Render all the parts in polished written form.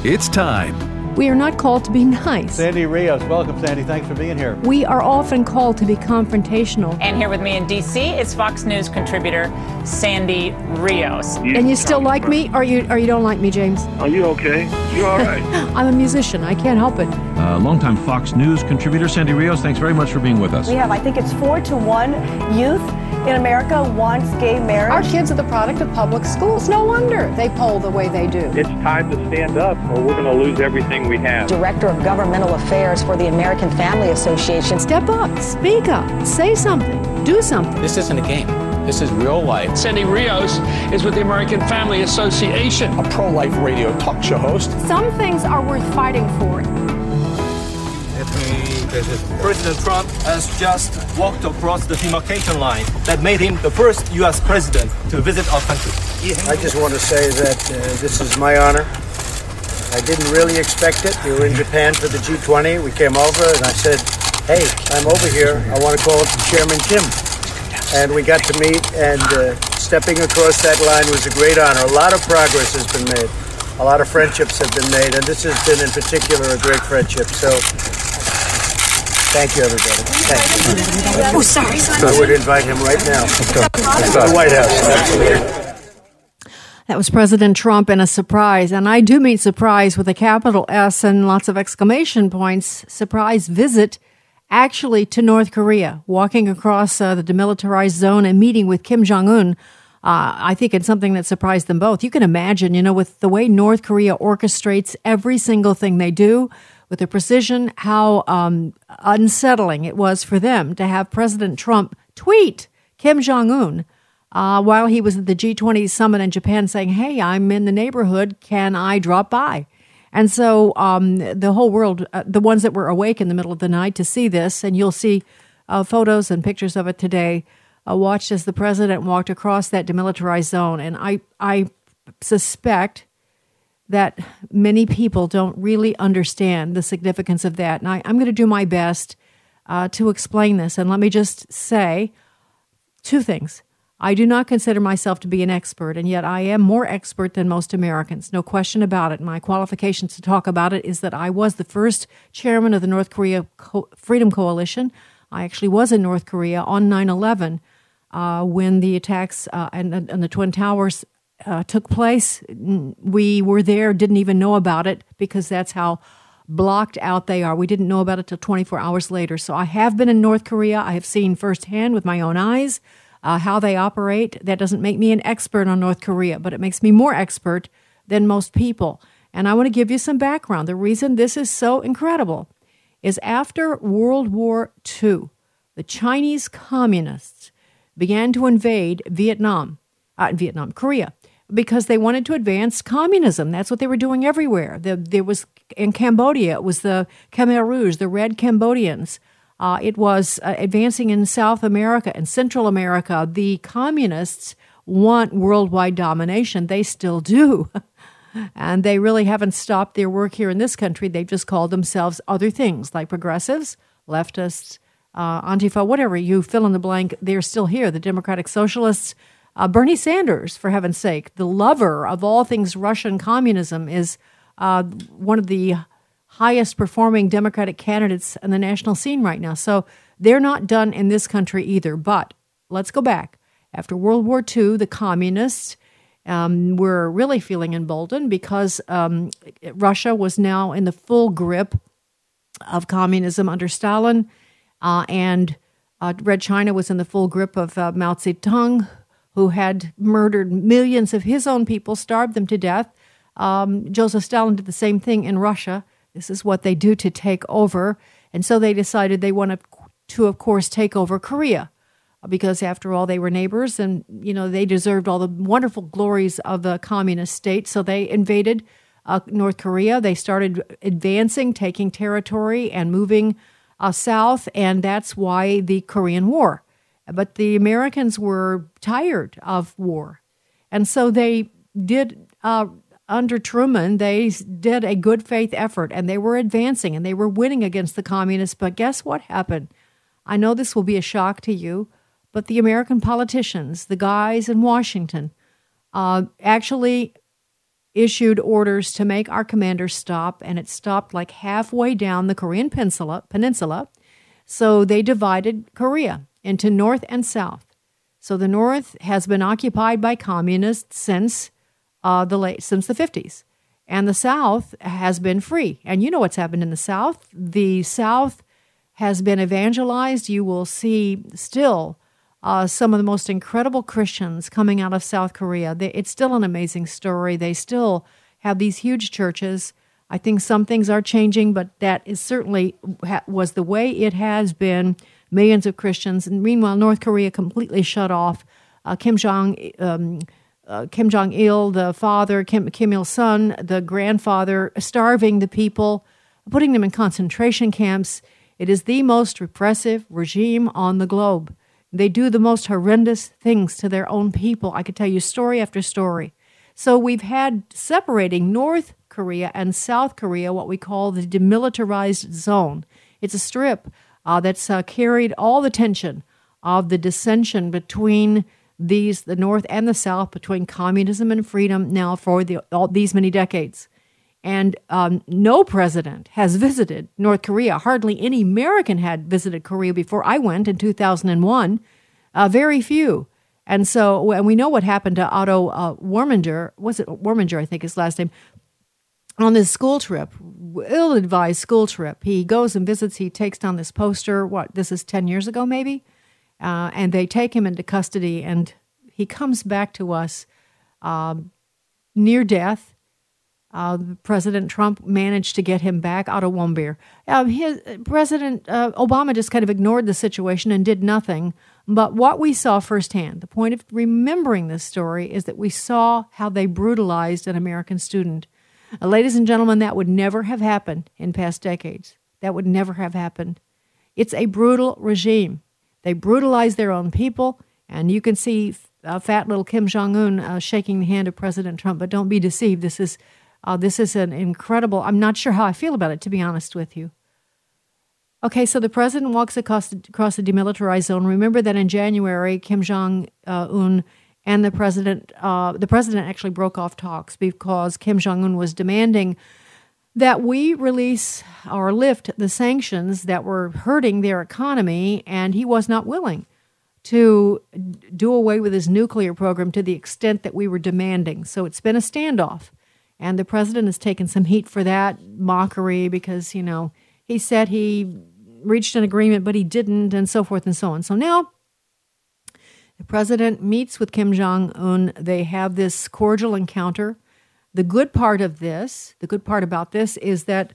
It's time. We are not called to be nice. Sandy Rios, welcome, Sandy. Thanks for being here. We are often called to be confrontational. And here with me in D.C. is Fox News contributor Sandy Rios. And you still like me, or you don't like me, James? Are you okay? You all right? I'm a musician. I can't help it. Longtime Fox News contributor Sandy Rios, thanks very much for being with us. We have, I think it's 4-to-1 youth in America wants gay marriage. Our kids are the product of public schools. No wonder they poll the way they do. It's time to stand up or we're going to lose everything we have. Director of Governmental Affairs for the American Family Association. Step up, speak up, say something, do something. This isn't a game. This is real life. Sandy Rios is with the American Family Association, a pro-life radio talk show host. Some things are worth fighting for. President Trump has just walked across the demarcation line that made him the first U.S. president to visit our country. I just want to say that this is my honor. I didn't really expect it. We were in Japan for the G20. We came over and I said, hey, I'm over here. I want to call Chairman Kim. And we got to meet, and stepping across that line was a great honor. A lot of progress has been made. A lot of friendships have been made, and this has been in particular a great friendship. So thank you, everybody. Thank you. Oh, sorry. I would invite him right now to the White House. Absolutely. That was President Trump in a surprise, and I do mean surprise with a capital S and lots of exclamation points, surprise visit actually to North Korea, walking across the demilitarized zone and meeting with Kim Jong-un. I think it's something that surprised them both. You can imagine, with the way North Korea orchestrates every single thing they do, with the precision, how unsettling it was for them to have President Trump tweet Kim Jong-un while he was at the G20 summit in Japan saying, hey, I'm in the neighborhood, can I drop by? And so the whole world, the ones that were awake in the middle of the night to see this, and you'll see photos and pictures of it today, watched as the president walked across that demilitarized zone. And I suspect that many people don't really understand the significance of that. And I'm going to do my best to explain this. And let me just say two things. I do not consider myself to be an expert, and yet I am more expert than most Americans. No question about it. My qualifications to talk about it is that I was the first chairman of the North Korea Freedom Coalition. I actually was in North Korea on 9/11 when the attacks and the Twin Towers took place. We were there, didn't even know about it because that's how blocked out they are. We didn't know about it till 24 hours later. So I have been in North Korea. I have seen firsthand with my own eyes how they operate. That doesn't make me an expert on North Korea, but it makes me more expert than most people. And I want to give you some background. The reason this is so incredible is after World War II, the Chinese communists began to invade Korea, because they wanted to advance communism. That's what they were doing everywhere. There was in Cambodia, it was the Khmer Rouge, the Red Cambodians. It was advancing in South America and Central America. The communists want worldwide domination. They still do. And they really haven't stopped their work here in this country. They've just called themselves other things like progressives, leftists, Antifa, whatever you fill in the blank. They're still here. The Democratic Socialists, Bernie Sanders, for heaven's sake, the lover of all things Russian communism, is one of the highest performing Democratic candidates in the national scene right now. So they're not done in this country either. But let's go back. After World War II, the communists were really feeling emboldened because Russia was now in the full grip of communism under Stalin, and Red China was in the full grip of Mao Zedong, who had murdered millions of his own people, starved them to death. Joseph Stalin did the same thing in Russia. This is what they do to take over. And so they decided they wanted to, of course, take over Korea, because after all, they were neighbors and, they deserved all the wonderful glories of the communist state. So they invaded North Korea. They started advancing, taking territory and moving south. And that's why the Korean War. But the Americans were tired of war. And so they did, under Truman, they did a good faith effort, and they were advancing and they were winning against the communists. But guess what happened? I know this will be a shock to you, but the American politicians, the guys in Washington, actually issued orders to make our commander stop, and it stopped like halfway down the Korean peninsula. So they divided Korea into North and South. So the North has been occupied by communists since the 50s. And the South has been free. And you know what's happened in the South. The South has been evangelized. You will see still some of the most incredible Christians coming out of South Korea. It's still an amazing story. They still have these huge churches. I think some things are changing, but that is certainly was the way it has been. Millions of Christians. And meanwhile, North Korea completely shut off. Kim Jong-il, the father, Kim Il-sung, the grandfather, starving the people, putting them in concentration camps. It is the most repressive regime on the globe. They do the most horrendous things to their own people. I could tell you story after story. So we've had separating North Korea and South Korea, what we call the demilitarized zone. It's a strip that's carried all the tension of the dissension between the North and the South, between communism and freedom now for all these many decades. And no president has visited North Korea. Hardly any American had visited Korea before I went in 2001. Very few. And so, and we know what happened to Otto Warminger. Was it Warminger, I think his last name, on this school trip, ill-advised school trip. He goes and visits, he takes down this poster, this is 10 years ago maybe? And they take him into custody, and he comes back to us near death. President Trump managed to get him back, Otto Warmbier. President Obama just kind of ignored the situation and did nothing. But what we saw firsthand, the point of remembering this story, is that we saw how they brutalized an American student. Ladies and gentlemen, that would never have happened in past decades. That would never have happened. It's a brutal regime. They brutalize their own people, and you can see fat little Kim Jong-un shaking the hand of President Trump, but don't be deceived. This is an incredible, I'm not sure how I feel about it, to be honest with you. Okay, so the president walks across the demilitarized zone. Remember that in January, Kim Jong-un and the president actually broke off talks because Kim Jong-un was demanding that we release or lift the sanctions that were hurting their economy, and he was not willing to do away with his nuclear program to the extent that we were demanding. So it's been a standoff, and the president has taken some heat for that mockery because, he said he reached an agreement, but he didn't, and so forth and so on. So now the president meets with Kim Jong-un. They have this cordial encounter. The good part about this is that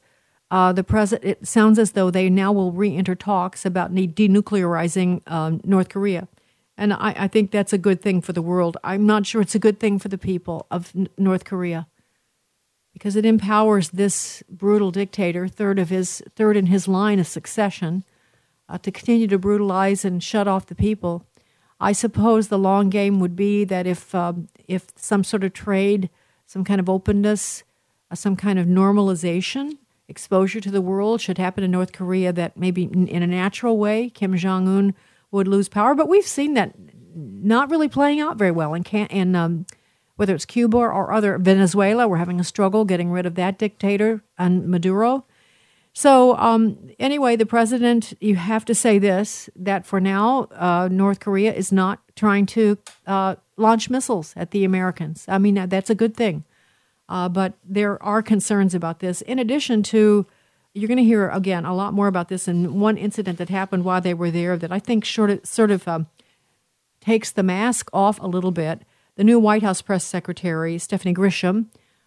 it sounds as though they now will re-enter talks about denuclearizing North Korea. And I think that's a good thing for the world. I'm not sure it's a good thing for the people of North Korea because it empowers this brutal dictator, third in his line of succession, to continue to brutalize and shut off the people. I suppose the long game would be that if some sort of trade, some kind of openness, some kind of normalization, exposure to the world should happen in North Korea, that maybe in a natural way Kim Jong-un would lose power. But we've seen that not really playing out very well in whether it's Cuba or other Venezuela. We're having a struggle getting rid of that dictator and Maduro. So anyway, the president, you have to say this, that for now, North Korea is not trying to launch missiles at the Americans. I mean, that's a good thing. But there are concerns about this. In addition to, you're going to hear, again, a lot more about this in one incident that happened while they were there that I think sort of takes the mask off a little bit. The new White House press secretary, Stephanie Grisham,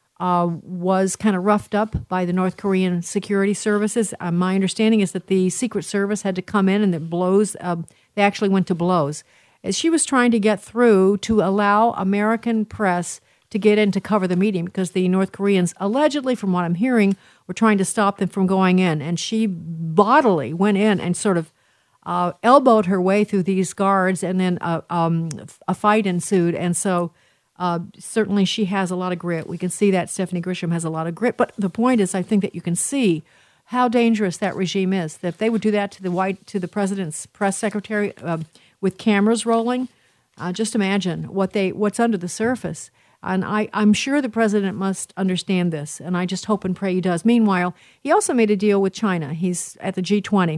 was kind of roughed up by the North Korean security services. My understanding is that the Secret Service had to come in and they actually went to blows. As she was trying to get through to allow American press to get in to cover the meeting because the North Koreans, allegedly, from what I'm hearing, were trying to stop them from going in. And she bodily went in and sort of elbowed her way through these guards, and then a fight ensued. And so certainly she has a lot of grit. We can see that Stephanie Grisham has a lot of grit. But the point is, I think that you can see how dangerous that regime is. That if they would do that to the president's press secretary with cameras rolling, just imagine what's under the surface. And I'm sure the president must understand this, and I just hope and pray he does. Meanwhile, he also made a deal with China. He's at the G20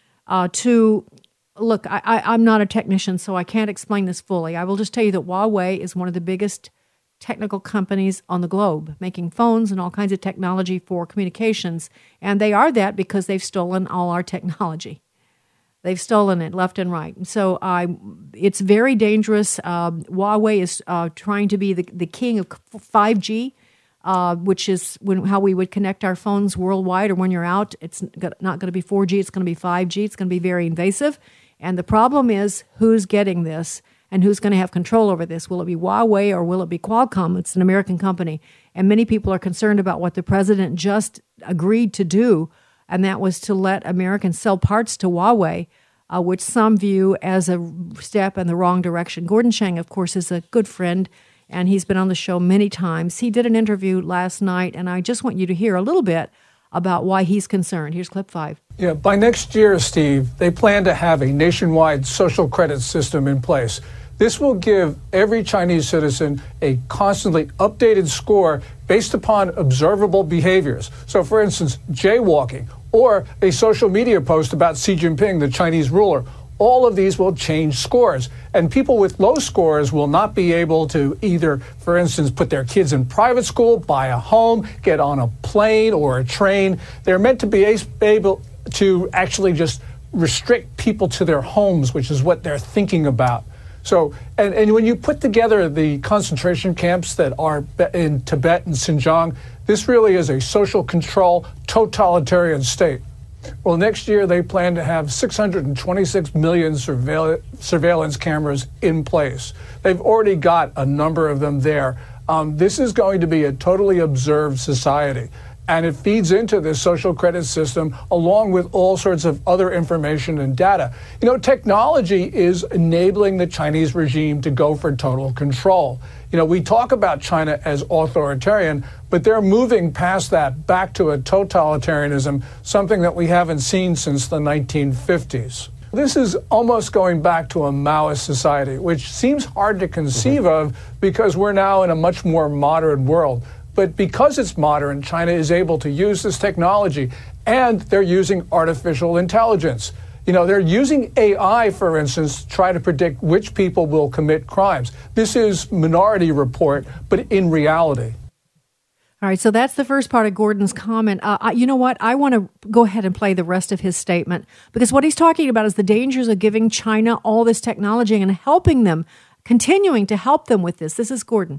look, I'm not a technician, so I can't explain this fully. I will just tell you that Huawei is one of the biggest technical companies on the globe, making phones and all kinds of technology for communications. And they are that because they've stolen all our technology. They've stolen it left and right. So it's very dangerous. Huawei is trying to be the king of 5G, which is how we would connect our phones worldwide, or when you're out, it's not going to be 4G, it's going to be 5G. It's going to be very invasive. And the problem is who's getting this and who's going to have control over this. Will it be Huawei or will it be Qualcomm? It's an American company. And many people are concerned about what the president just agreed to do, and that was to let Americans sell parts to Huawei, which some view as a step in the wrong direction. Gordon Chang, of course, is a good friend, and he's been on the show many times. He did an interview last night, and I just want you to hear a little bit about why he's concerned. Here's clip 5. Yeah, by next year, Steve, they plan to have a nationwide social credit system in place. This will give every Chinese citizen a constantly updated score based upon observable behaviors. So, for instance, jaywalking or a social media post about Xi Jinping, the Chinese ruler. All of these will change scores. And people with low scores will not be able to either, for instance, put their kids in private school, buy a home, get on a plane or a train. They're meant to be able to actually just restrict people to their homes, which is what they're thinking about. So, and when you put together the concentration camps that are in Tibet and Xinjiang, this really is a social control, totalitarian state. Well, next year they plan to have 626 million surveillance cameras in place. They've already got a number of them there. This is going to be a totally observed society. And it feeds into this social credit system along with all sorts of other information and data. You know, technology is enabling the Chinese regime to go for total control. You know, we talk about China as authoritarian, but they're moving past that back to a totalitarianism, something that we haven't seen since the 1950s. This is almost going back to a Maoist society, which seems hard to conceive of because we're now in a much more modern world. But because it's modern, China is able to use this technology, and they're using artificial intelligence. You know, they're using AI, for instance, to try to predict which people will commit crimes. This is Minority Report, but in reality. All right, so that's the first part of Gordon's comment. You know what? I want to go ahead and play the rest of his statement, because what he's talking about is the dangers of giving China all this technology and helping them, continuing to help them with this. This is Gordon.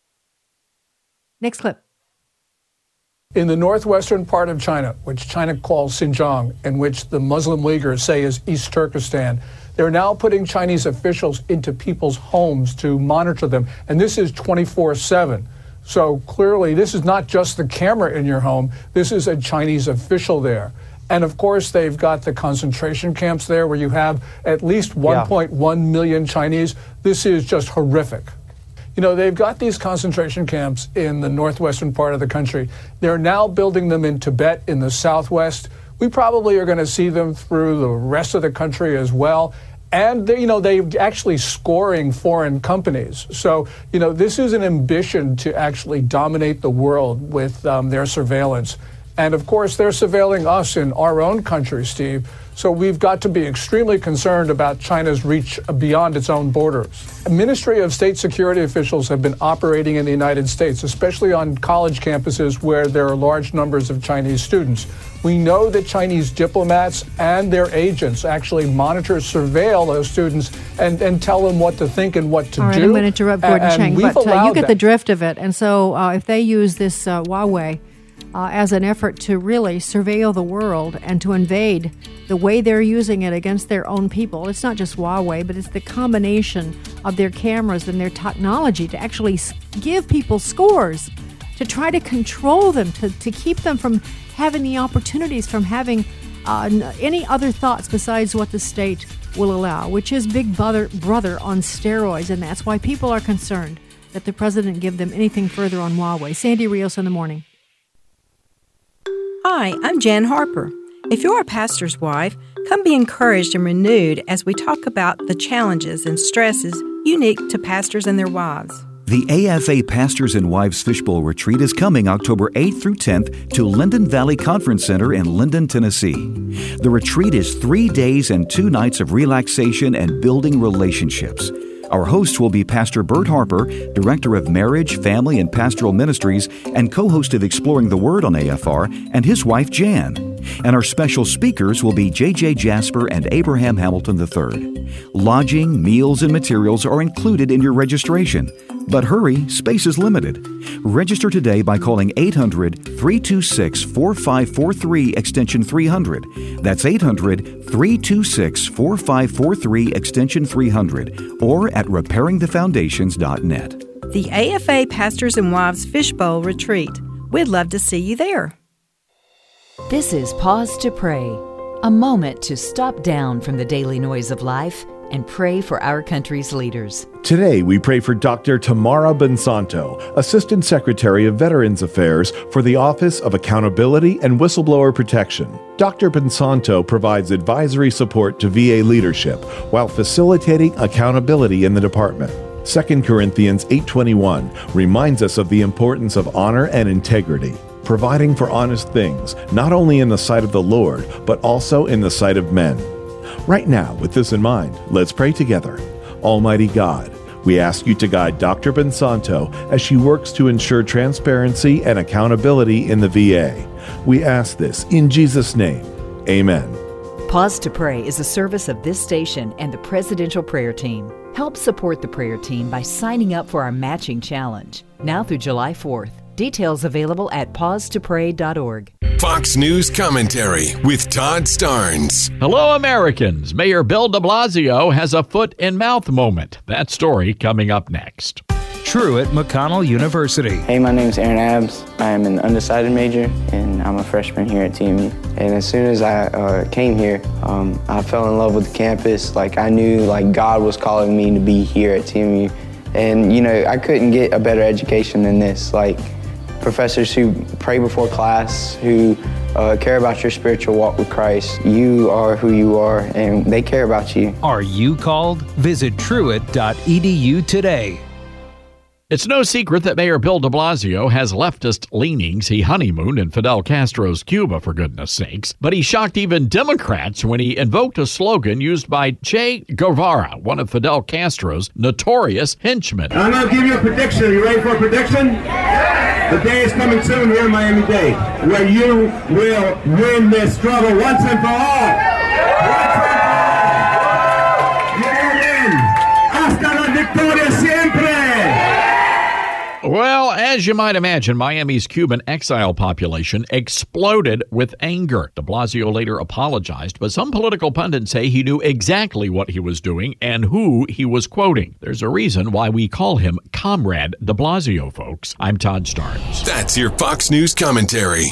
Next clip. In the northwestern part of China, which China calls Xinjiang, and which the Muslim Uyghurs say is East Turkestan, they're now putting Chinese officials into people's homes to monitor them. And this is 24/7. So clearly, this is not just the camera in your home. This is a Chinese official there. And of course, they've got the concentration camps there where you have at least 1.1 million Chinese. This is just horrific. You know, they've got these concentration camps in the northwestern part of the country. They're now building them in Tibet in the southwest. We probably are going to see them through the rest of the country as well. And, they're actually scoring foreign companies. So, this is an ambition to actually dominate the world with their surveillance. And, of course, they're surveilling us in our own country, Steve. So we've got to be extremely concerned about China's reach beyond its own borders. The Ministry of State Security officials have been operating in the United States, especially on college campuses where there are large numbers of Chinese students. We know that Chinese diplomats and their agents actually monitor, surveil those students and tell them what to think and what to do. All right, I'm going to interrupt Gordon Chang, but you get the drift of it. And so if they use this Huawei as an effort to really surveil the world and to invade the way they're using it against their own people. It's not just Huawei, but it's the combination of their cameras and their technology to actually give people scores, to try to control them, to keep them from having the opportunities, from having any other thoughts besides what the state will allow, which is Big Brother on steroids. And that's why people are concerned that the president give them anything further on Huawei. Sandy Rios in the morning. Hi, I'm Jan Harper. If you're a pastor's wife, come be encouraged and renewed as we talk about the challenges and stresses unique to pastors and their wives. The AFA Pastors and Wives Fishbowl Retreat is coming October 8th through 10th to Linden Valley Conference Center in Linden, Tennessee. The retreat is 3 days and 2 nights of relaxation and building relationships. Our host will be Pastor Bert Harper, Director of Marriage, Family, and Pastoral Ministries, and co-host of Exploring the Word on AFR, and his wife, Jan. And our special speakers will be J.J. Jasper and Abraham Hamilton III. Lodging, meals, and materials are included in your registration. But hurry, space is limited. Register today by calling 800-326-4543 extension 300. That's 800-326-4543 extension 300 or at repairingthefoundations.net. The AFA Pastors and Wives Fishbowl Retreat. We'd love to see you there. This is Pause to Pray, a moment to stop down from the daily noise of life and pray for our country's leaders. Today, we pray for Dr. Tamara Bonsanto, Assistant Secretary of Veterans Affairs for the Office of Accountability and Whistleblower Protection. Dr. Bonsanto provides advisory support to VA leadership while facilitating accountability in the department. 2 Corinthians 8:21 reminds us of the importance of honor and integrity, providing for honest things, not only in the sight of the Lord, but also in the sight of men. Right now, with this in mind, let's pray together. Almighty God, we ask you to guide Dr. Bonsanto as she works to ensure transparency and accountability in the VA. We ask this in Jesus' name. Amen. Pause to Pray is a service of this station and the Presidential Prayer Team. Help support the prayer team by signing up for our matching challenge, now through July 4th. Details available at pausetopray.org. Fox News Commentary with Todd Starnes. Hello, Americans. Mayor Bill de Blasio has a foot-in-mouth moment. That story coming up next. Truett McConnell University. Hey, my name is Aaron Abbs. I am an undecided major, and I'm a freshman here at TMU. And as soon as I came here, I fell in love with the campus. I knew God was calling me to be here at TMU. And, I couldn't get a better education than this. Professors who pray before class, who care about your spiritual walk with Christ. You are who you are, and they care about you. Are you called? Visit truett.edu today. It's no secret that Mayor Bill de Blasio has leftist leanings. He honeymooned in Fidel Castro's Cuba, for goodness sakes. But he shocked even Democrats when he invoked a slogan used by Che Guevara, one of Fidel Castro's notorious henchmen. I'm going to give you a prediction. Are you ready for a prediction? The day is coming soon here in Miami-Dade where you will win this struggle once and for all. You will win. Hasta la victoria siempre. Well, as you might imagine, Miami's Cuban exile population exploded with anger. De Blasio later apologized, but some political pundits say he knew exactly what he was doing and who he was quoting. There's a reason why we call him Comrade de Blasio, folks. I'm Todd Starnes. That's your Fox News Commentary.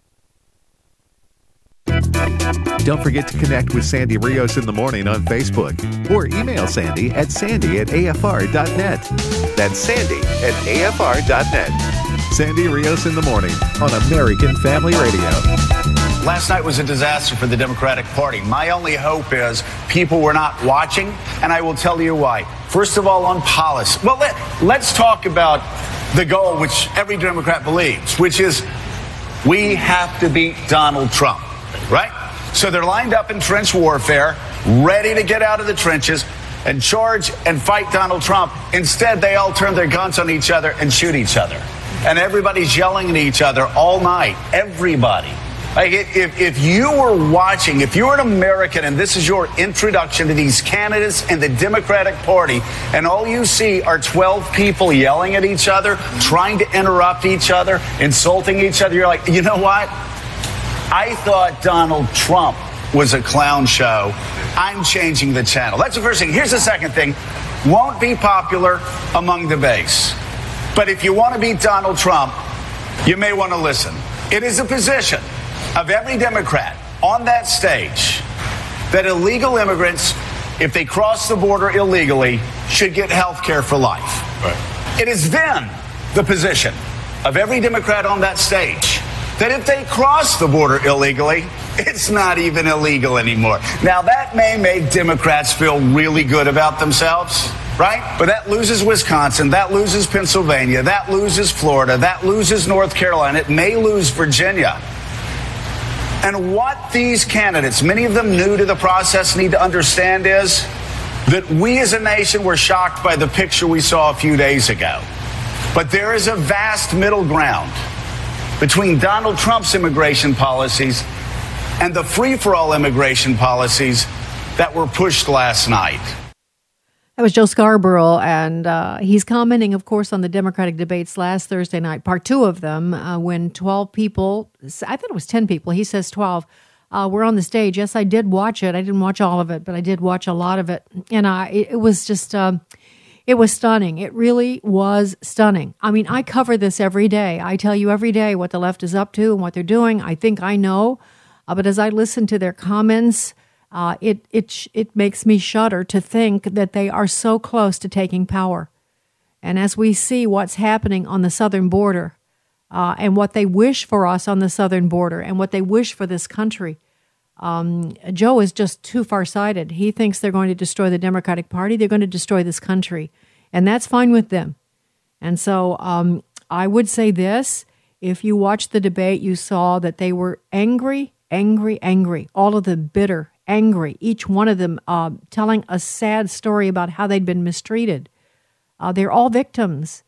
Don't forget to connect with Sandy Rios in the morning on Facebook or email Sandy at sandy@afr.net. That's sandy@afr.net. Sandy Rios in the morning on American Family Radio. Last night was a disaster for the Democratic Party. My only hope is people were not watching, and I will tell you why. First of all, on policy. Well, let's talk about the goal, which every Democrat believes, which is we have to beat Donald Trump. Right? So they're lined up in trench warfare, ready to get out of the trenches and charge and fight Donald Trump. Instead, they all turn their guns on each other and shoot each other. And everybody's yelling at each other all night. Everybody. If you were watching, if you're an American and this is your introduction to these candidates in the Democratic Party, and all you see are 12 people yelling at each other, trying to interrupt each other, insulting each other, you're like, you know what? I thought Donald Trump was a clown show. I'm changing the channel. That's the first thing. Here's the second thing. Won't be popular among the base. But if you want to beat Donald Trump, you may want to listen. It is a position of every Democrat on that stage that illegal immigrants, if they cross the border illegally, should get health care for life. Right. It is then the position of every Democrat on that stage that if they cross the border illegally, it's not even illegal anymore. Now, that may make Democrats feel really good about themselves, right? But that loses Wisconsin, that loses Pennsylvania, that loses Florida, that loses North Carolina, it may lose Virginia. And what these candidates, many of them new to the process, need to understand is that we as a nation were shocked by the picture we saw a few days ago. But there is a vast middle ground between Donald Trump's immigration policies and the free-for-all immigration policies that were pushed last night. That was Joe Scarborough, and he's commenting, of course, on the Democratic debates last Thursday night, part 2 of them, when 12 people, I thought it was 10 people, he says 12, were on the stage. Yes, I did watch it. I didn't watch all of it, but I did watch a lot of it. And it was just, it was stunning. It really was stunning. I mean, I cover this every day. I tell you every day what the left is up to and what they're doing. I think I know, but as I listen to their comments, it makes me shudder to think that they are so close to taking power. And as we see what's happening on the southern border, and what they wish for us on the southern border, and what they wish for this country, Joe is just too far-sighted. He thinks they're going to destroy the Democratic Party. They're going to destroy this country. And that's fine with them. And so I would say this. If you watched the debate, you saw that they were angry. All of them bitter, angry, each one of them telling a sad story about how they'd been mistreated. They're all victims.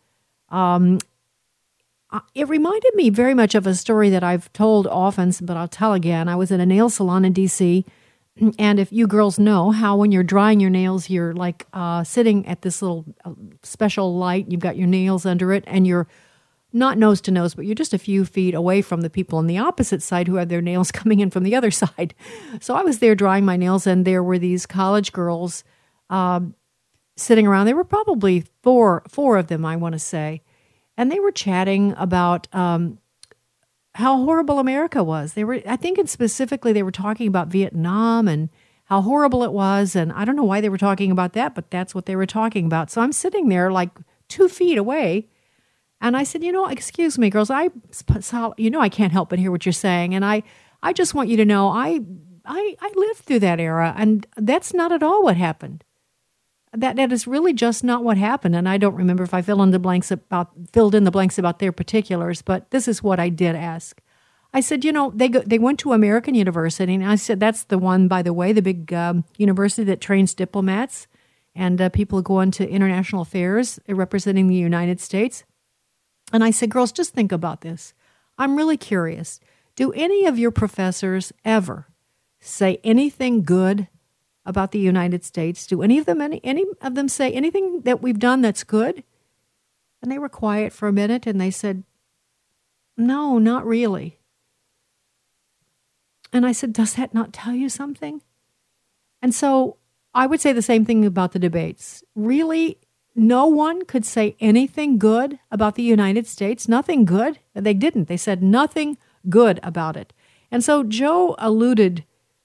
It reminded me very much of a story that I've told often, but I'll tell again. I was at a nail salon in D.C., and if you girls know how when you're drying your nails, you're like sitting at this little special light, you've got your nails under it, and you're not nose to nose, but you're just a few feet away from the people on the opposite side who have their nails coming in from the other side. So I was there drying my nails, and there were these college girls sitting around. There were probably four of them, I want to say. And they were chatting about how horrible America was. I think specifically they were talking about Vietnam and how horrible it was. And I don't know why they were talking about that, but that's what they were talking about. So I'm sitting there like 2 feet away. And I said, excuse me, girls, I can't help but hear what you're saying. And I just want you to know I lived through that era, and that's not at all what happened. That is really just not what happened. And I don't remember if I filled in the blanks about their particulars, but this is what I did ask. I said, they went to American University, and I said, that's the one, by the way, the big university that trains diplomats and people who go into international affairs representing the United States. And I said, girls, just think about this. I'm really curious. Do any of your professors ever say anything good about the United States? Do any of them say anything that we've done that's good? And they were quiet for a minute, and they said, no, not really. And I said, does that not tell you something? And so I would say the same thing about the debates. Really, no one could say anything good about the United States, nothing good. They didn't. They said nothing good about it. And so Joe alluded,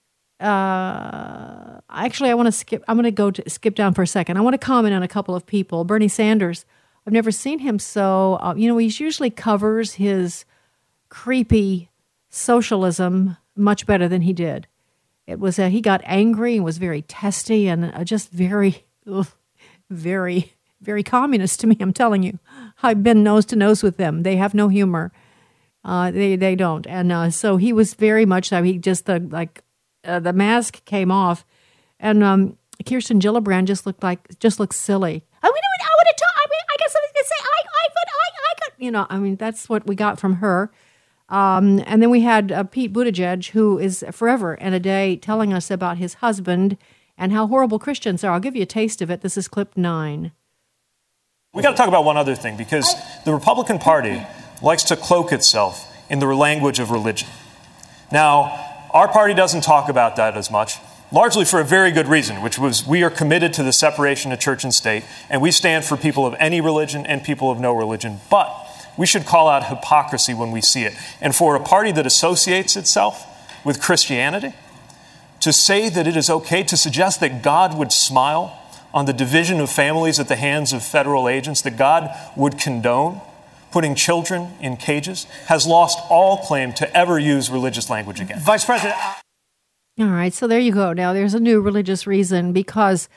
actually, I'm going to skip down for a second. I want to comment on a couple of people. Bernie Sanders, I've never seen him so, he usually covers his creepy socialism much better than he did. It was, he got angry and was very testy and just very, very, very communist to me, I'm telling you. I've been nose to nose with them. They have no humor. They don't. And so he was very much, he just, the mask came off, and Kirsten Gillibrand just looked silly. I want to talk. I guess I was going to say, I could. That's what we got from her. And then we had Pete Buttigieg, who is forever and a day telling us about his husband and how horrible Christians are. I'll give you a taste of it. This is clip 9. We got to talk about one other thing, because the Republican Party likes to cloak itself in the language of religion. Now, our party doesn't talk about that as much, largely for a very good reason, which was we are committed to the separation of church and state, and we stand for people of any religion and people of no religion. But we should call out hypocrisy when we see it. And for a party that associates itself with Christianity, to say that it is okay to suggest that God would smile on the division of families at the hands of federal agents, that God would condone putting children in cages, has lost all claim to ever use religious language again. Vice President. All right, so there you go. Now, there's a new religious reason, because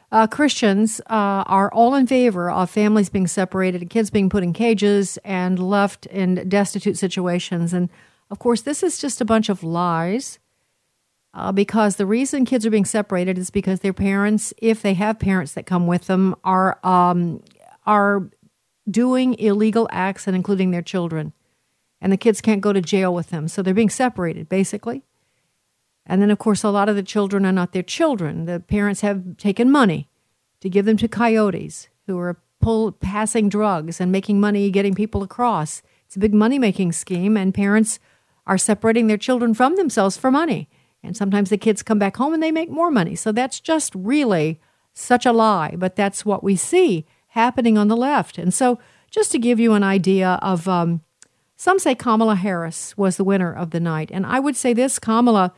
Christians are all in favor of families being separated and kids being put in cages and left in destitute situations. And, of course, this is just a bunch of lies because the reason kids are being separated is because their parents, if they have parents that come with them, are doing illegal acts and including their children. And the kids can't go to jail with them. So they're being separated, basically. And then, of course, a lot of the children are not their children. The parents have taken money to give them to coyotes who are passing drugs and making money, getting people across. It's a big money-making scheme, and parents are separating their children from themselves for money. And sometimes the kids come back home and they make more money. So that's just really such a lie, but that's what we see happening on the left. And so just to give you an idea of, some say Kamala Harris was the winner of the night. And I would say this, Kamala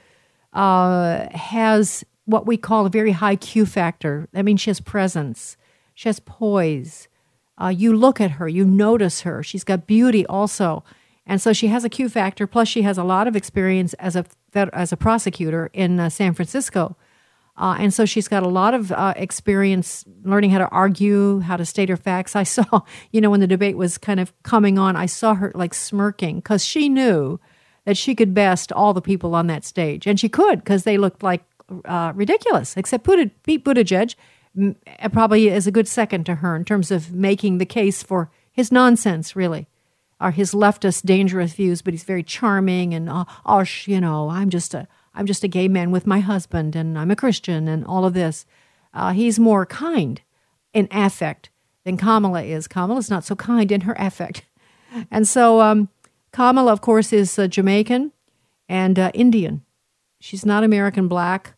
has what we call a very high Q factor. I mean, she has presence. She has poise. You look at her, you notice her. She's got beauty also. And so she has a Q factor, plus she has a lot of experience as a prosecutor in San Francisco. And so she's got a lot of experience learning how to argue, how to state her facts. I saw, when the debate was kind of coming on, I saw her like smirking because she knew that she could best all the people on that stage. And she could because they looked like ridiculous, except Pete Buttigieg probably is a good second to her in terms of making the case for his nonsense, really, or his leftist dangerous views, but he's very charming and, I'm just a gay man with my husband and I'm a Christian and all of this. He's more kind in affect than Kamala is. Kamala's not so kind in her affect. And so Kamala, of course, is Jamaican and Indian. She's not American black.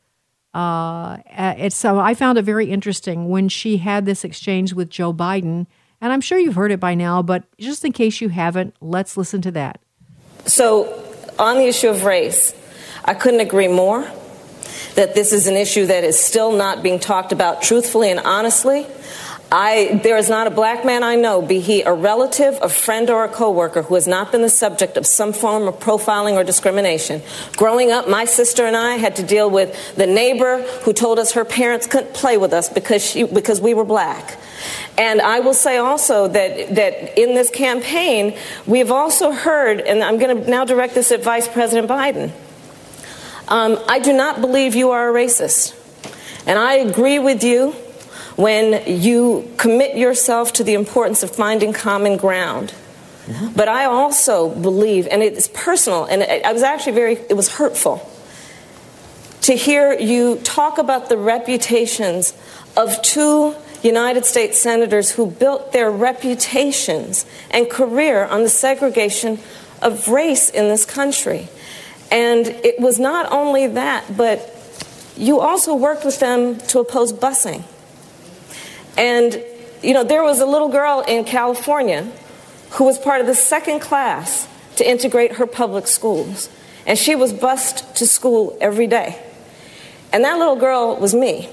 So I found it very interesting when she had this exchange with Joe Biden. And I'm sure you've heard it by now, but just in case you haven't, let's listen to that. So on the issue of race, I couldn't agree more that this is an issue that is still not being talked about truthfully and honestly. There is not a black man I know, be he a relative, a friend, or a coworker, who has not been the subject of some form of profiling or discrimination. Growing up, my sister and I had to deal with the neighbor who told us her parents couldn't play with us because we were black. And I will say also that in this campaign, we have also heard, and I'm going to now direct this at Vice President Biden, I do not believe you are a racist. And I agree with you when you commit yourself to the importance of finding common ground. Mm-hmm. But I also believe, and it's personal, and I was actually it was hurtful to hear you talk about the reputations of two United States senators who built their reputations and career on the segregation of race in this country. And it was not only that, but you also worked with them to oppose busing. And, there was a little girl in California who was part of the second class to integrate her public schools. And she was bused to school every day. And that little girl was me.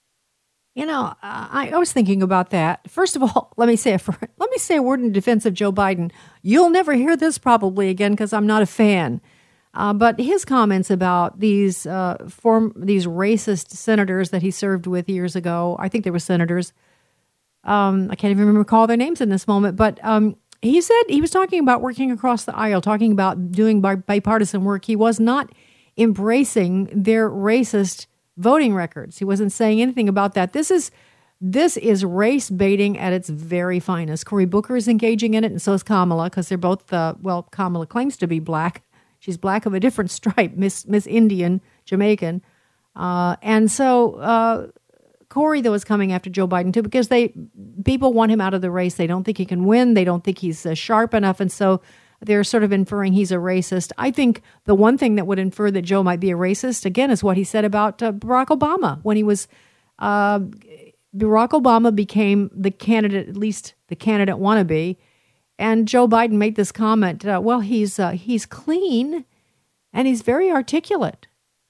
I was thinking about that. First of all, let me say a word in defense of Joe Biden. You'll never hear this probably again because I'm not a fan. But his comments about these racist senators that he served with years ago, I think they were senators. I can't even recall their names in this moment. But he said he was talking about working across the aisle, talking about doing bipartisan work. He was not embracing their racist voting records. He wasn't saying anything about that. This is race baiting at its very finest. Cory Booker is engaging in it, and so is Kamala, because they're both, Kamala claims to be black. She's black of a different stripe, Miss Indian, Jamaican. And so Cory, though, is coming after Joe Biden, too, because people want him out of the race. They don't think he can win. They don't think he's sharp enough. And so they're sort of inferring he's a racist. I think the one thing that would infer that Joe might be a racist, again, is what he said about Barack Obama. When he was, Barack Obama became the candidate, at least the candidate wannabe, and Joe Biden made this comment, he's clean and he's very articulate.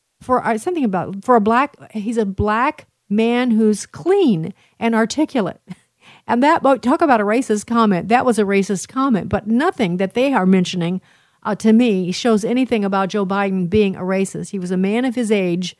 He's a black man who's clean and articulate. And that, talk about a racist comment, that was a racist comment. But nothing that they are mentioning, to me, shows anything about Joe Biden being a racist. He was a man of his age,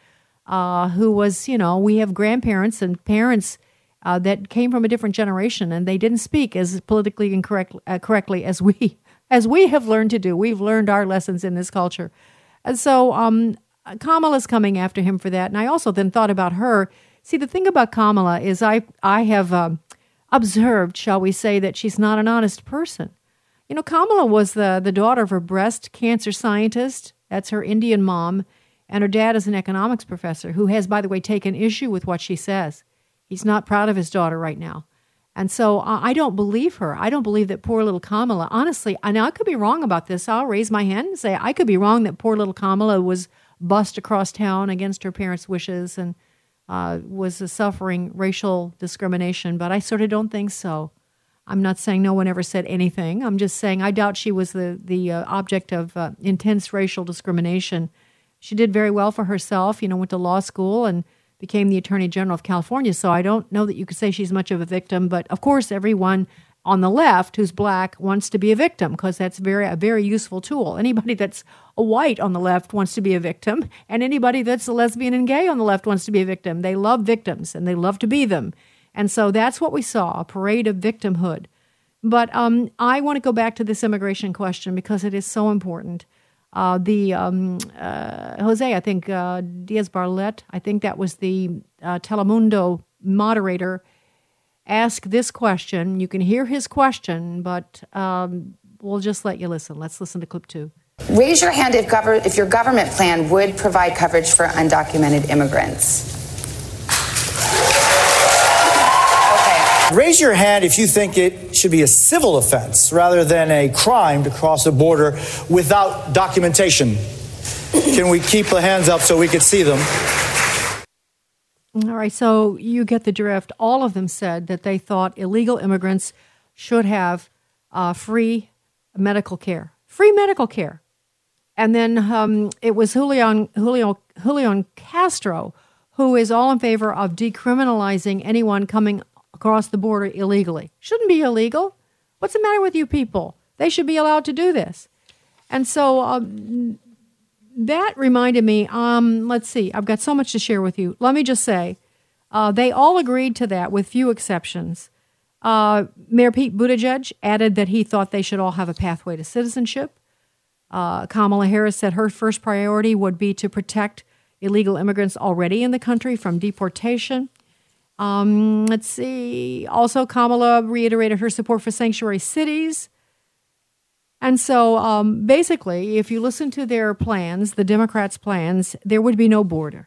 who was, we have grandparents and parents that came from a different generation, and they didn't speak as politically correctly as we have learned to do. We've learned our lessons in this culture. And so Kamala's coming after him for that. And I also then thought about her. See, the thing about Kamala is I have observed, shall we say, that she's not an honest person. Kamala was the daughter of a breast cancer scientist. That's her Indian mom. And her dad is an economics professor who has, by the way, taken issue with what she says. He's not proud of his daughter right now. And so I don't believe her. I don't believe that poor little Kamala, honestly, I could be wrong about this. I'll raise my hand and say I could be wrong that poor little Kamala was bussed across town against her parents' wishes and was suffering racial discrimination, but I sort of don't think so. I'm not saying no one ever said anything. I'm just saying I doubt she was the object of intense racial discrimination. She did very well for herself, went to law school and became the Attorney General of California, so I don't know that you could say she's much of a victim, but of course everyone on the left who's black wants to be a victim because that's a very useful tool. Anybody that's a white on the left wants to be a victim, and anybody that's a lesbian and gay on the left wants to be a victim. They love victims, and they love to be them. And so that's what we saw, a parade of victimhood. But I want to go back to this immigration question because it is so important. Jose, I think, Diaz-Barlet, I think that was the Telemundo moderator, asked this question. You can hear his question, but we'll just let you listen. Let's listen to clip 2. Raise your hand if your government plan would provide coverage for undocumented immigrants. Raise your hand if you think it should be a civil offense rather than a crime to cross the border without documentation. Can we keep the hands up so we can see them? All right, so you get the drift. All of them said that they thought illegal immigrants should have free medical care. Free medical care. And then it was Julian Castro who is all in favor of decriminalizing anyone coming across the border illegally. Shouldn't be illegal. What's the matter with you people? They should be allowed to do this. And so that reminded me, let's see, I've got so much to share with you. Let me just say, they all agreed to that with few exceptions. Mayor Pete Buttigieg added that he thought they should all have a pathway to citizenship. Kamala Harris said her first priority would be to protect illegal immigrants already in the country from deportation. Let's see. Also, Kamala reiterated her support for sanctuary cities. And so basically, if you listen to their plans, the Democrats' plans, there would be no border.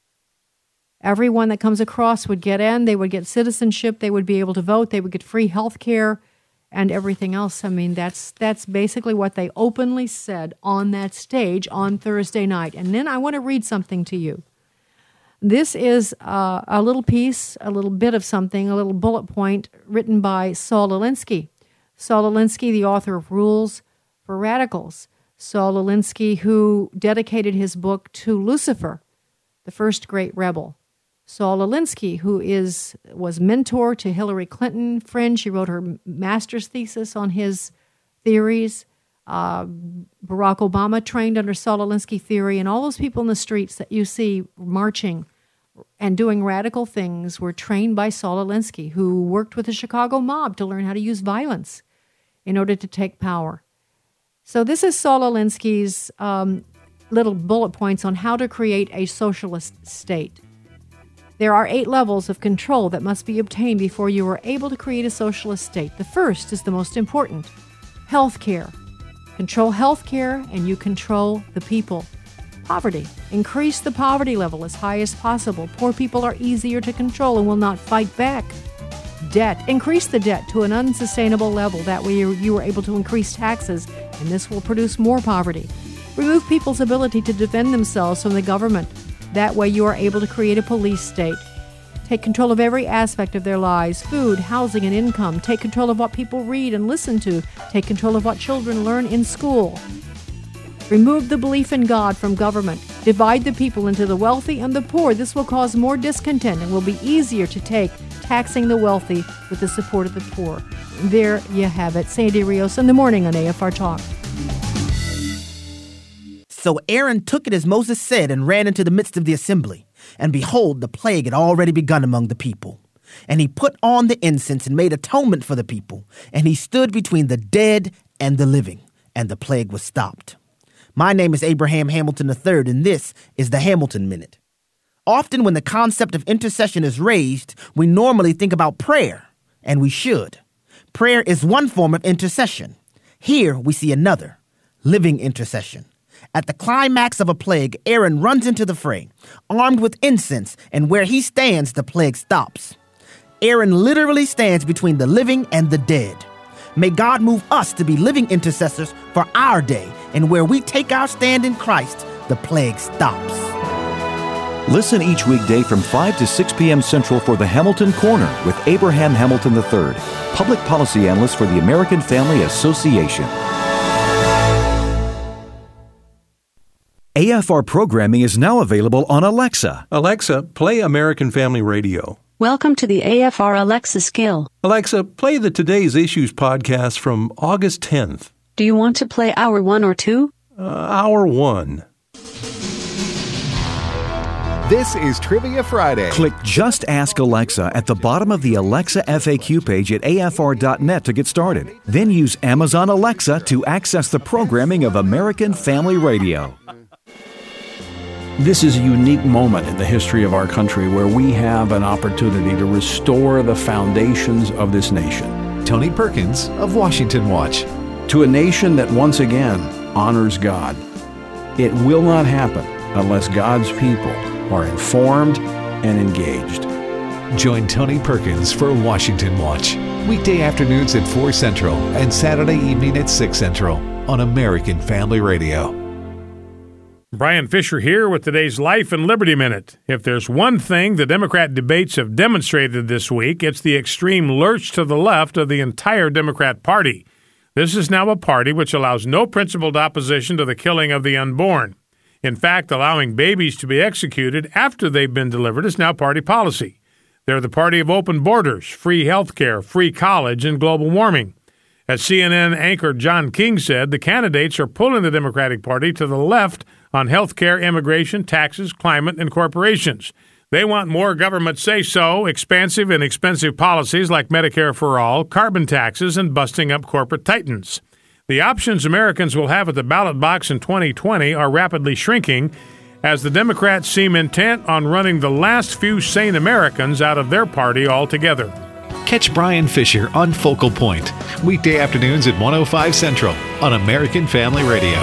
Everyone that comes across would get in. They would get citizenship. They would be able to vote. They would get free health care and everything else. I mean, that's basically what they openly said on that stage on Thursday night. And then I want to read something to you. This is a little piece, a little bit of something, a little bullet point written by Saul Alinsky. Saul Alinsky, the author of Rules for Radicals. Saul Alinsky, who dedicated his book to Lucifer, the first great rebel. Saul Alinsky, who was mentor to Hillary Clinton, friend. She wrote her master's thesis on his theories. Barack Obama trained under Saul Alinsky theory, and all those people in the streets that you see marching and doing radical things were trained by Saul Alinsky, who worked with the Chicago mob to learn how to use violence in order to take power. So this is Saul Alinsky's little bullet points on how to create a socialist state. There are 8 levels of control that must be obtained before you are able to create a socialist state. The first is the most important: health care. Control health care and you control the people. Poverty. Increase the poverty level as high as possible. Poor people are easier to control and will not fight back. Debt. Increase the debt to an unsustainable level. That way you are able to increase taxes, and this will produce more poverty. Remove people's ability to defend themselves from the government. That way you are able to create a police state. Take control of every aspect of their lives: food, housing, and income. Take control of what people read and listen to. Take control of what children learn in school. Remove the belief in God from government. Divide the people into the wealthy and the poor. This will cause more discontent and will be easier to take, taxing the wealthy with the support of the poor. There you have it. Sandy Rios in the morning on AFR Talk. So Aaron took it as Moses said and ran into the midst of the assembly. And behold, the plague had already begun among the people. And he put on the incense and made atonement for the people. And he stood between the dead and the living, and the plague was stopped. My name is Abraham Hamilton III, and this is the Hamilton Minute. Often when the concept of intercession is raised, we normally think about prayer, and we should. Prayer is one form of intercession. Here we see another, living intercession. At the climax of a plague, Aaron runs into the fray, armed with incense, and where he stands, the plague stops. Aaron literally stands between the living and the dead. May God move us to be living intercessors for our day, and where we take our stand in Christ, the plague stops. Listen each weekday from 5 to 6 p.m. Central for the Hamilton Corner with Abraham Hamilton III, public policy analyst for the American Family Association. AFR programming is now available on Alexa. Alexa, play American Family Radio. Welcome to the AFR Alexa skill. Alexa, play the Today's Issues podcast from August 10th. Do you want to play Hour 1 or 2? Hour 1. This is Trivia Friday. Click Just Ask Alexa at the bottom of the Alexa FAQ page at afr.net to get started. Then use Amazon Alexa to access the programming of American Family Radio. This is a unique moment in the history of our country where we have an opportunity to restore the foundations of this nation. Tony Perkins of Washington Watch. To a nation that once again honors God. It will not happen unless God's people are informed and engaged. Join Tony Perkins for Washington Watch. Weekday afternoons at 4 Central and Saturday evening at 6 Central on American Family Radio. Brian Fisher here with today's Life and Liberty Minute. If there's one thing the Democrat debates have demonstrated this week, it's the extreme lurch to the left of the entire Democrat Party. This is now a party which allows no principled opposition to the killing of the unborn. In fact, allowing babies to be executed after they've been delivered is now party policy. They're the party of open borders, free health care, free college, and global warming. As CNN anchor John King said, the candidates are pulling the Democratic Party to the left on health care, immigration, taxes, climate, and corporations. They want more government say-so, expansive and expensive policies like Medicare for all, carbon taxes, and busting up corporate titans. The options Americans will have at the ballot box in 2020 are rapidly shrinking as the Democrats seem intent on running the last few sane Americans out of their party altogether. Catch Brian Fisher on Focal Point, weekday afternoons at 1:05 Central on American Family Radio.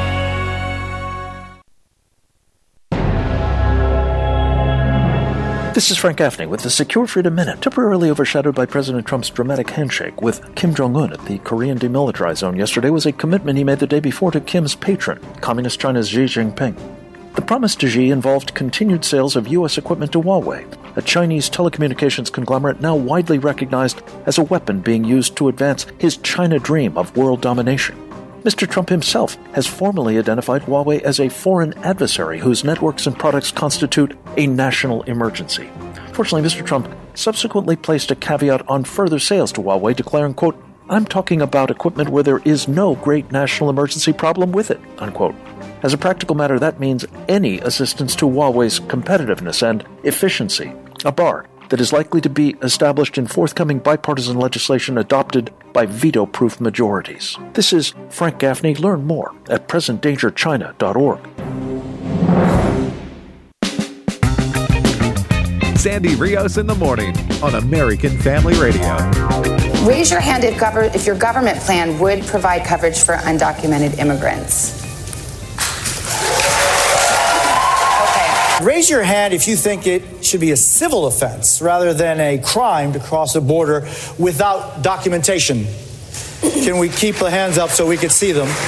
This is Frank Gaffney with the Secure Freedom Minute, temporarily overshadowed by President Trump's dramatic handshake with Kim Jong-un at the Korean Demilitarized Zone yesterday was a commitment he made the day before to Kim's patron, Communist China's Xi Jinping. The promise to Xi involved continued sales of U.S. equipment to Huawei, a Chinese telecommunications conglomerate now widely recognized as a weapon being used to advance his China dream of world domination. Mr. Trump himself has formally identified Huawei as a foreign adversary whose networks and products constitute a national emergency. Fortunately, Mr. Trump subsequently placed a caveat on further sales to Huawei, declaring, quote, "I'm talking about equipment where there is no great national emergency problem with it," unquote. As a practical matter, that means any assistance to Huawei's competitiveness and efficiency, a bar that is likely to be established in forthcoming bipartisan legislation adopted by veto-proof majorities. This is Frank Gaffney. Learn more at presentdangerchina.org. Sandy Rios in the morning on American Family Radio. Raise your hand if your government plan would provide coverage for undocumented immigrants. Raise your hand if you think it should be a civil offense rather than a crime to cross a border without documentation. Can we keep the hands up so we can see them?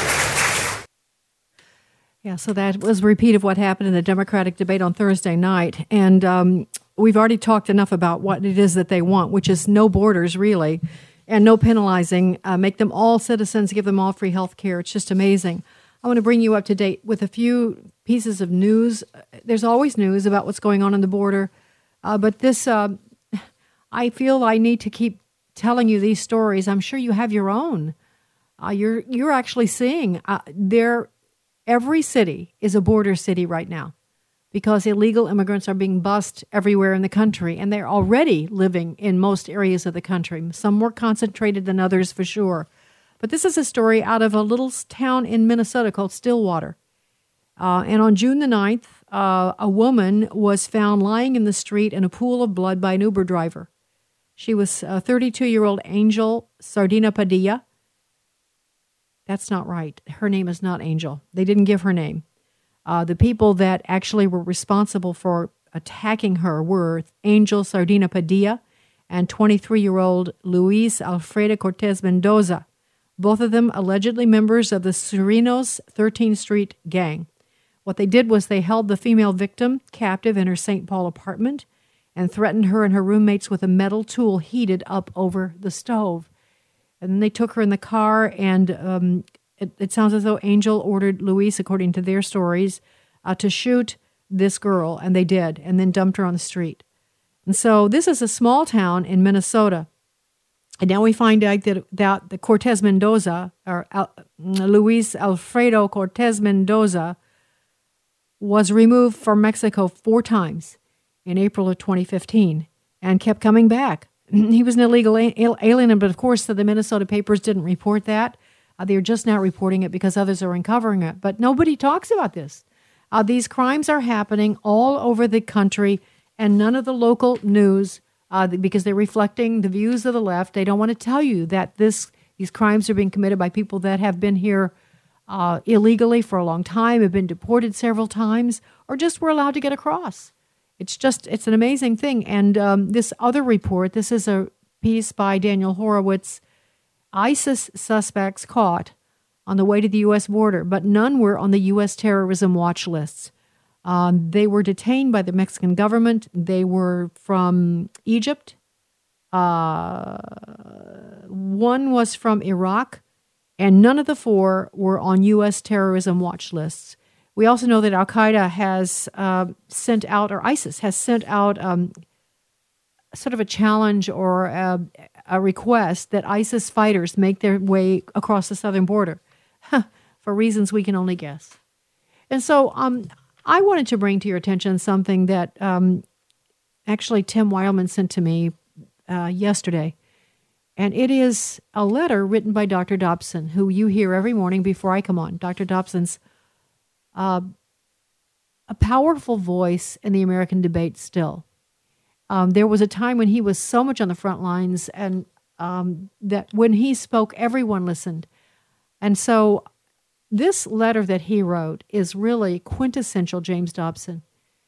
Yeah, so that was a repeat of what happened in the Democratic debate on Thursday night. And we've already talked enough about what it is that they want, which is no borders, really, and no penalizing. Make them all citizens, give them all free health care. It's just amazing. I want to bring you up to date with a few pieces of news. There's always news about what's going on the border, but this, I feel I need to keep telling you these stories. I'm sure you have your own. You're actually seeing every city is a border city right now. because illegal immigrants are being bussed everywhere in the country, and they're already living in most areas of the country, some more concentrated than others for sure. But this is a story out of a little town in Minnesota called Stillwater. And on June the 9th, a woman was found lying in the street in a pool of blood by an Uber driver. She was 32-year-old Angel Sardina Padilla. That's not right. Her name is not Angel. They didn't give her name. The people that actually were responsible for attacking her were Angel Sardina Padilla and 23-year-old Luis Alfredo Cortez Mendoza, both of them allegedly members of the Cerritos 13th Street gang. What they did was they held the female victim captive in her St. Paul apartment and threatened her and her roommates with a metal tool heated up over the stove. And then they took her in the car, and it sounds as though Angel ordered Luis, according to their stories, to shoot this girl, and they did, and then dumped her on the street. And so this is a small town in Minnesota. And now we find out that the Cortez Mendoza, or Luis Alfredo Cortez Mendoza, was removed from Mexico 4 times in April of 2015 and kept coming back. He was an illegal alien, but of course the Minnesota papers didn't report that. They're just now reporting it because others are uncovering it. But nobody talks about this. These crimes are happening all over the country, and none of the local news, because they're reflecting the views of the left, they don't want to tell you that these crimes are being committed by people that have been here illegally for a long time, have been deported several times, or just were allowed to get across. It's an amazing thing. And this other report, this is a piece by Daniel Horowitz, ISIS suspects caught on the way to the U.S. border, but none were on the U.S. terrorism watch lists. They were detained by the Mexican government. They were from Egypt. One was from Iraq, and none of the 4 were on U.S. terrorism watch lists. We also know that Al-Qaeda has sent out, or ISIS has sent out sort of a challenge or a request that ISIS fighters make their way across the southern border for reasons we can only guess. And so I wanted to bring to your attention something that actually Tim Weilman sent to me yesterday. And it is a letter written by Dr. Dobson, who you hear every morning before I come on. Dr. Dobson's a powerful voice in the American debate still. There was a time when he was so much on the front lines, and that when he spoke, everyone listened. And so this letter that he wrote is really quintessential James Dobson.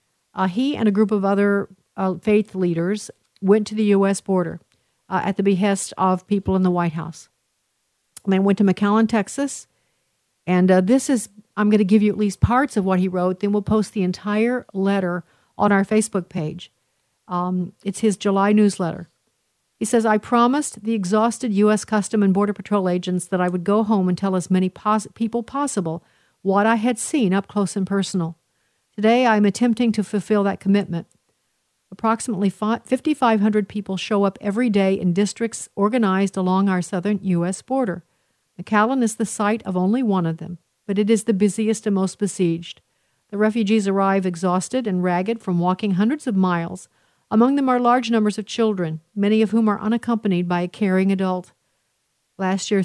He and a group of other faith leaders went to the U.S. border at the behest of people in the White House. They went to McAllen, Texas, and I'm going to give you at least parts of what he wrote, then we'll post the entire letter on our Facebook page. It's his July newsletter. He says, I promised the exhausted U.S. Custom and Border Patrol agents that I would go home and tell as many people possible what I had seen up close and personal. Today, I am attempting to fulfill that commitment. Approximately 5,500 people show up every day in districts organized along our southern U.S. border. McAllen is the site of only one of them, but it is the busiest and most besieged. The refugees arrive exhausted and ragged from walking hundreds of miles. Among them are large numbers of children, many of whom are unaccompanied by a caring adult. Last year,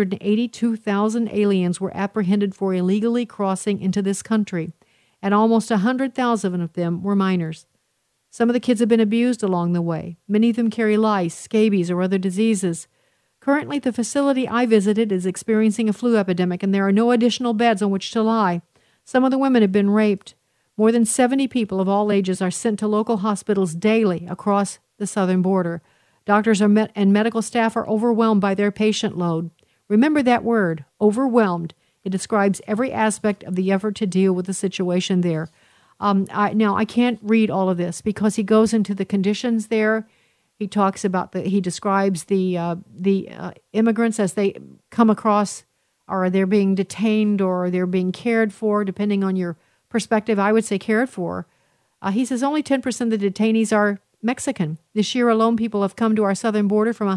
382,000 aliens were apprehended for illegally crossing into this country, and almost 100,000 of them were minors. Some of the kids have been abused along the way. Many of them carry lice, scabies, or other diseases. Currently, the facility I visited is experiencing a flu epidemic, and there are no additional beds on which to lie. Some of the women have been raped. More than 70 people of all ages are sent to local hospitals daily across the southern border. Doctors and medical staff are overwhelmed by their patient load. Remember that word, overwhelmed. It describes every aspect of the effort to deal with the situation there. Now, I can't read all of this because he goes into the conditions there. He talks about he describes the immigrants as they come across, or they're being detained, or they're being cared for, depending on your perspective. I would say cared for. He says only 10% of the detainees are Mexican. This year alone, people have come to our southern border from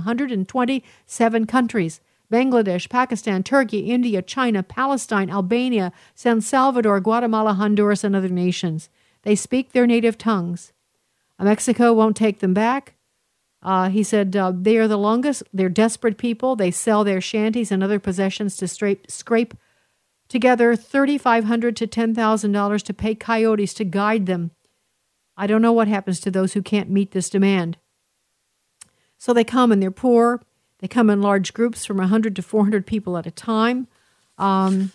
127 countries: Bangladesh, Pakistan, Turkey, India, China, Palestine, Albania, San Salvador, Guatemala, Honduras, and other nations. They speak their native tongues. Mexico won't take them back. He said they are the longest. They're desperate people. They sell their shanties and other possessions to scrape together $3,500 to $10,000 to pay coyotes to guide them. I don't know what happens to those who can't meet this demand. So they come and they're poor. They come in large groups from 100 to 400 people at a time. Then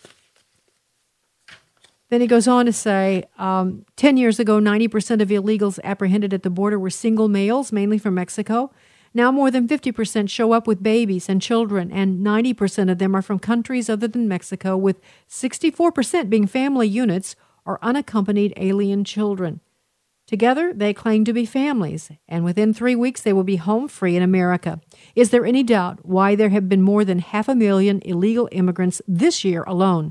he goes on to say, 10 years ago, 90% of illegals apprehended at the border were single males, mainly from Mexico. Now more than 50% show up with babies and children, and 90% of them are from countries other than Mexico, with 64% being family units or unaccompanied alien children. Together, they claim to be families, and within 3 weeks they will be home free in America. Is there any doubt why there have been more than 500,000 illegal immigrants this year alone?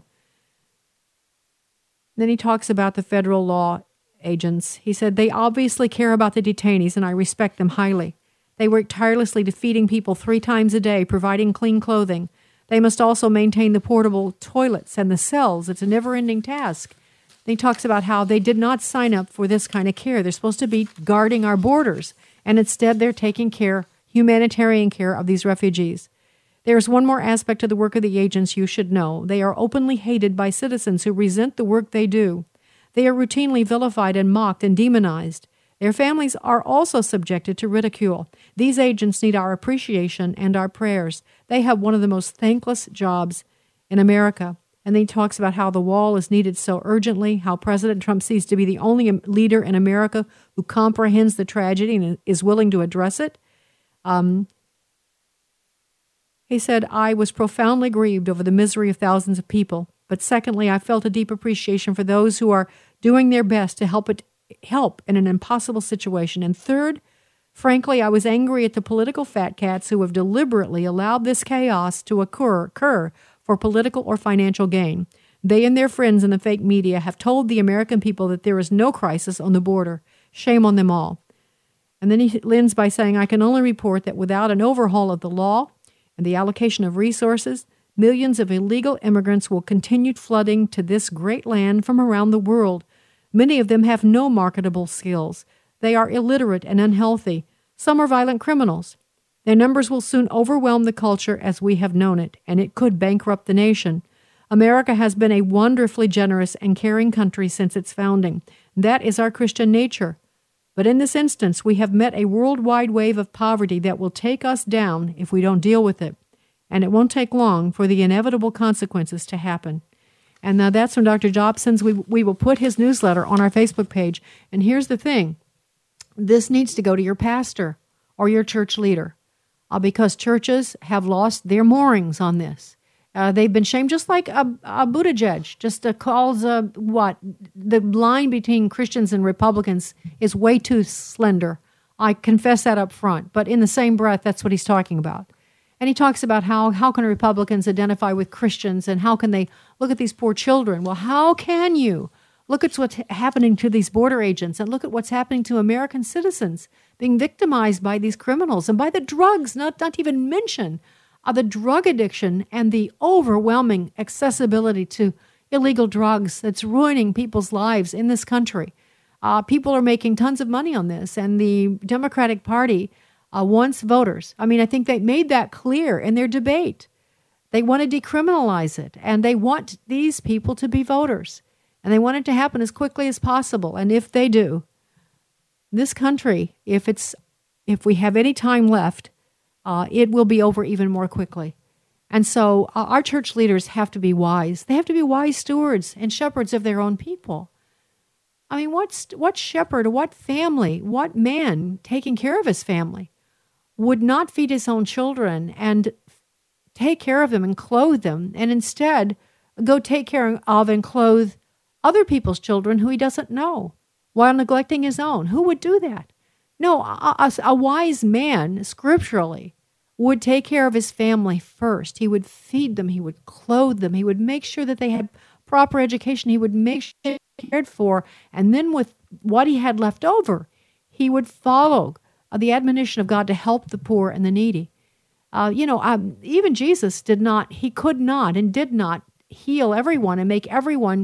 Then he talks about the federal law agents. He said, they obviously care about the detainees, and I respect them highly. They work tirelessly defeating people 3 times a day, providing clean clothing. They must also maintain the portable toilets and the cells. It's a never-ending task. He talks about how they did not sign up for this kind of care. They're supposed to be guarding our borders, and instead they're taking care, humanitarian care of these refugees. There's one more aspect of the work of the agents you should know. They are openly hated by citizens who resent the work they do. They are routinely vilified and mocked and demonized. Their families are also subjected to ridicule. These agents need our appreciation and our prayers. They have one of the most thankless jobs in America. And then he talks about how the wall is needed so urgently, how President Trump seems to be the only leader in America who comprehends the tragedy and is willing to address it. He said, I was profoundly grieved over the misery of thousands of people. But secondly, I felt a deep appreciation for those who are doing their best to help in an impossible situation. And third, frankly, I was angry at the political fat cats who have deliberately allowed this chaos to occur for political or financial gain. They and their friends in the fake media have told the American people that there is no crisis on the border. Shame on them all. And then he ends by saying, I can only report that without an overhaul of the law and the allocation of resources, millions of illegal immigrants will continue flooding to this great land from around the world. Many of them have no marketable skills. They are illiterate and unhealthy. Some are violent criminals. Their numbers will soon overwhelm the culture as we have known it, and it could bankrupt the nation. America has been a wonderfully generous and caring country since its founding. That is our Christian nature. But in this instance, we have met a worldwide wave of poverty that will take us down if we don't deal with it. And it won't take long for the inevitable consequences to happen. And now that's from Dr. Jobson's. We will put his newsletter on our Facebook page. And here's the thing. This needs to go to your pastor or your church leader because churches have lost their moorings on this. They've been shamed, just like Buttigieg, just calls the line between Christians and Republicans is way too slender. I confess that up front. But in the same breath, that's what he's talking about. And he talks about how can Republicans identify with Christians and how can they look at these poor children? Well, how can you look at what's happening to these border agents and look at what's happening to American citizens being victimized by these criminals and by the drugs, not to even mention the drug addiction and the overwhelming accessibility to illegal drugs that's ruining people's lives in this country. People are making tons of money on this, and the Democratic Party wants voters. I mean, I think they made that clear in their debate. They want to decriminalize it, and they want these people to be voters. And they want it to happen as quickly as possible. And if they do, this country, if we have any time left, it will be over even more quickly. And so our church leaders have to be wise. They have to be wise stewards and shepherds of their own people. I mean, what shepherd, what family, what man taking care of his family would not feed his own children and take care of them and clothe them, and instead go take care of and clothe other people's children who he doesn't know while neglecting his own? Who would do that? No, a wise man, scripturally, would take care of his family first. He would feed them. He would clothe them. He would make sure that they had proper education. He would make sure they were cared for. And then with what he had left over, he would follow the admonition of God to help the poor and the needy. Even Jesus could not and did not heal everyone and make everyone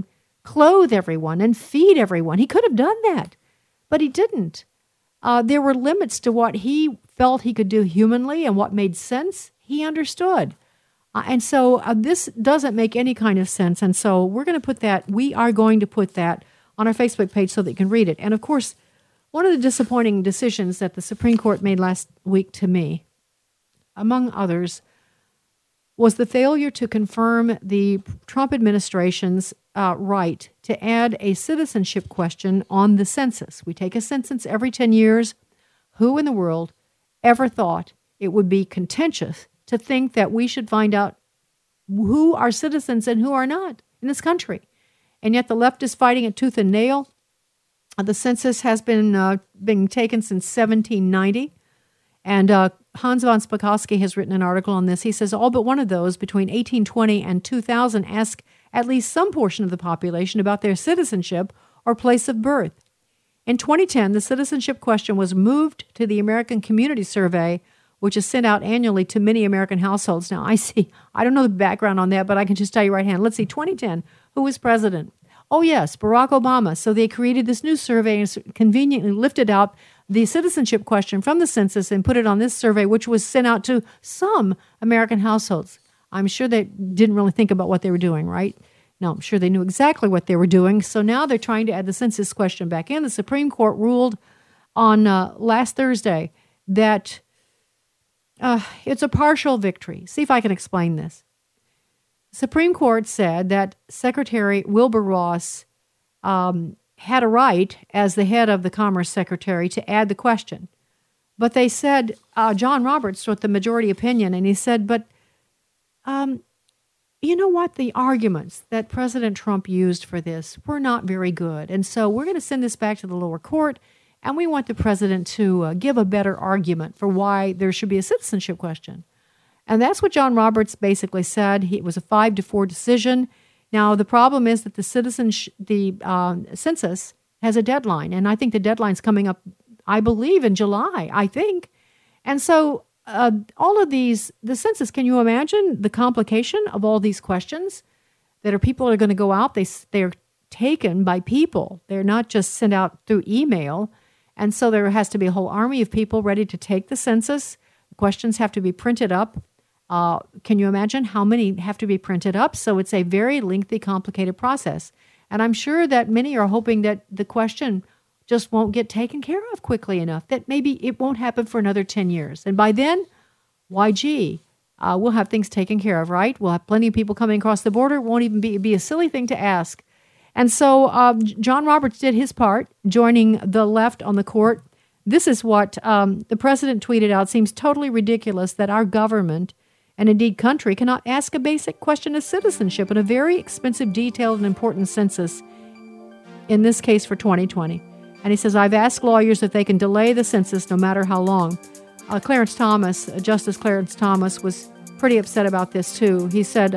clothe everyone and feed everyone. He could have done that, but he didn't. There were limits to what he felt he could do humanly and what made sense. He understood. And so this doesn't make any kind of sense. And so we are going to put that on our Facebook page so that you can read it. And of course, one of the disappointing decisions that the Supreme Court made last week to me, among others, was the failure to confirm the Trump administration's right to add a citizenship question on the census. We take a census every 10 years. Who in the world ever thought it would be contentious to think that we should find out who are citizens and who are not in this country? And yet the left is fighting it tooth and nail. The census has been being taken since 1790. And Hans von Spakovsky has written an article on this. He says all but one of those between 1820 and 2000 ask at least some portion of the population about their citizenship or place of birth. In 2010, the citizenship question was moved to the American Community Survey, which is sent out annually to many American households. Now, I don't know the background on that, but I can just tell you right hand. Let's see, 2010, who was president? Oh, yes, Barack Obama. So they created this new survey and conveniently lifted out the citizenship question from the census and put it on this survey, which was sent out to some American households. I'm sure they didn't really think about what they were doing, right? No, I'm sure they knew exactly what they were doing. So now they're trying to add the census question back in. The Supreme Court ruled on last Thursday that it's a partial victory. See if I can explain this. The Supreme Court said that Secretary Wilbur Ross had a right, as the head of the Commerce Secretary, to add the question. But they said, John Roberts wrote the majority opinion, and he said, but you know what? The arguments that President Trump used for this were not very good. And so we're going to send this back to the lower court, and we want the president to give a better argument for why there should be a citizenship question. And that's what John Roberts basically said. It was a 5-4 decision. Now, the problem is that the census has a deadline, and I think the deadline's coming up, I believe, in July, I think. And so all of these, the census, can you imagine the complication of all these questions that people are going to go out? They're taken by people. They're not just sent out through email. And so there has to be a whole army of people ready to take the census. The questions have to be printed up. Can you imagine how many have to be printed up? So it's a very lengthy, complicated process. And I'm sure that many are hoping that the question just won't get taken care of quickly enough, that maybe it won't happen for another 10 years. And by then, we'll have things taken care of, right? We'll have plenty of people coming across the border. It won't even be a silly thing to ask. And so John Roberts did his part, joining the left on the court. This is what the president tweeted out. It seems totally ridiculous that our government and indeed country cannot ask a basic question of citizenship in a very expensive, detailed, and important census, in this case for 2020. And he says, I've asked lawyers if they can delay the census no matter how long. Justice Clarence Thomas was pretty upset about this too. He said,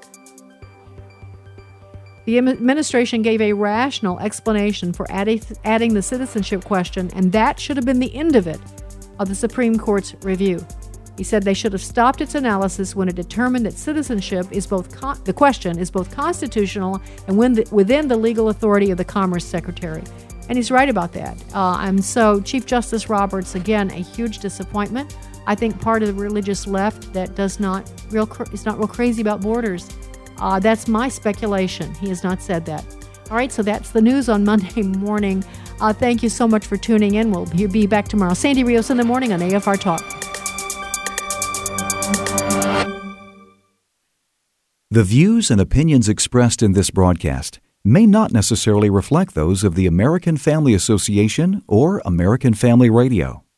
the administration gave a rational explanation for adding the citizenship question, and that should have been the end of it, of the Supreme Court's review. He said they should have stopped its analysis when it determined that citizenship is the question is both constitutional and within the legal authority of the Commerce Secretary. And he's right about that. And so Chief Justice Roberts, again, a huge disappointment. I think part of the religious left that is not real crazy about borders. That's my speculation. He has not said that. All right, so that's the news on Monday morning. Thank you so much for tuning in. We'll be back tomorrow. Sandy Rios in the morning on AFR Talk. The views and opinions expressed in this broadcast may not necessarily reflect those of the American Family Association or American Family Radio.